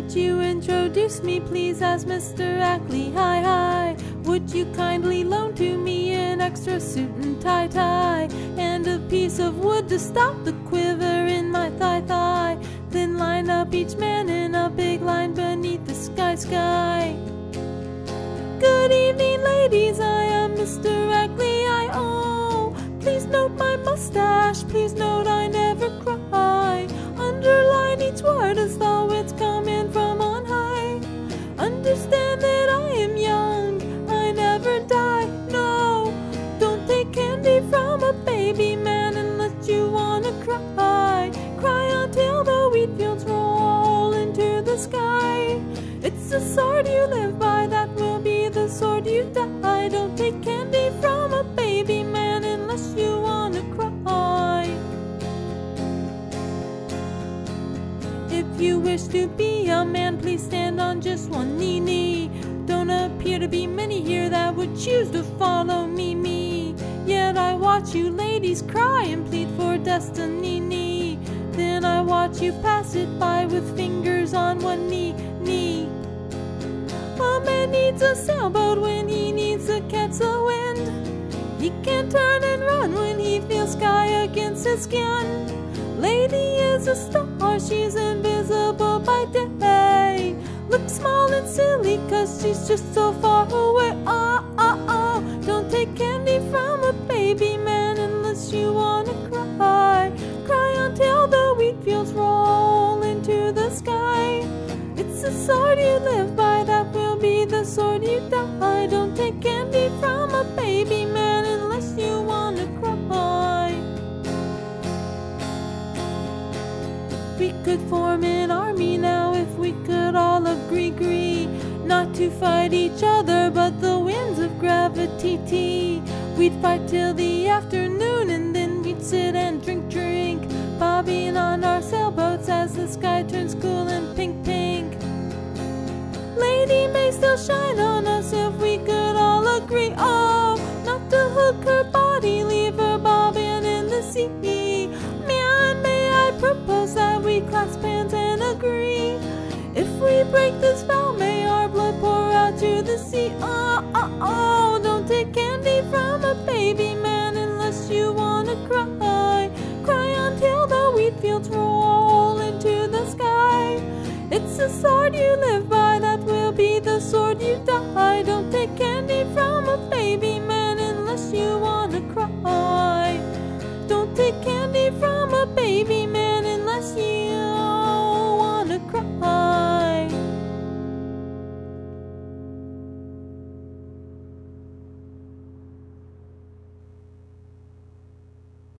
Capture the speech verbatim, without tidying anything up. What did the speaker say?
Would you introduce me please as Mister Ackley? Hi, hi. Would you kindly loan to me an extra suit and tie-tie, and a piece of wood to stop the quiver in my thigh-thigh? Then line up each man in a big line beneath the sky sky. Good evening, ladies, I am Mister Ackley, I oh. Please note my mustache, please note I never cry. Underline each word as though it's coming from on high. Understand that I am young, I never die, no. Don't take candy from a baby man unless you wanna cry. Cry until the wheat fields roll into the sky. It's the sword you live by that will be the sword you die. Don't take candy from a baby man unless you wanna cry. If you wish to be a man, please stand on just one knee, knee. Don't appear to be many here that would choose to follow me, me. Yet I watch you ladies cry and plead for destiny, knee. Then I watch you pass it by with fingers on one knee, knee. A man needs a sailboat when he needs to catch the wind. He can't turn and run when he feels sky against his skin. Lady is a star, she's invisible by day. Looks small and silly cause she's just so far away. Oh, oh, oh. Don't take candy from a baby man unless you wanna cry. Cry until the wheat fields roll into the sky. It's the sword you live by that will be the sword you die. Don't take candy from a baby man unless you wanna cry. We could form an army now if we could all agree, agree not to fight each other but the winds of gravity. We'd fight till the afternoon and then we'd sit and drink, drink, bobbing on our sailboats as the sky turns cool and pink, pink. Lady may still shine on us if we could all agree, oh, not to hook her body, leave her bobbing in the sea. Man, may I propose that we clasp hands and agree. If we break this vow, may our blood pour out to the sea. Oh, oh, oh, don't take candy from a baby man unless you wanna cry. Cry until the wheat fields roll into the sky. It's the sword you live by